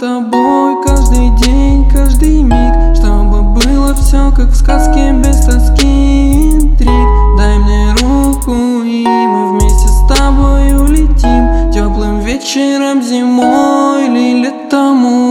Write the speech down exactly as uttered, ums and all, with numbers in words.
тобой каждый день, каждый миг, чтобы было все как в сказке, без тоски и интриг. Дай мне руку, и мы вместе с тобой улетим теплым вечером, зимой или летом.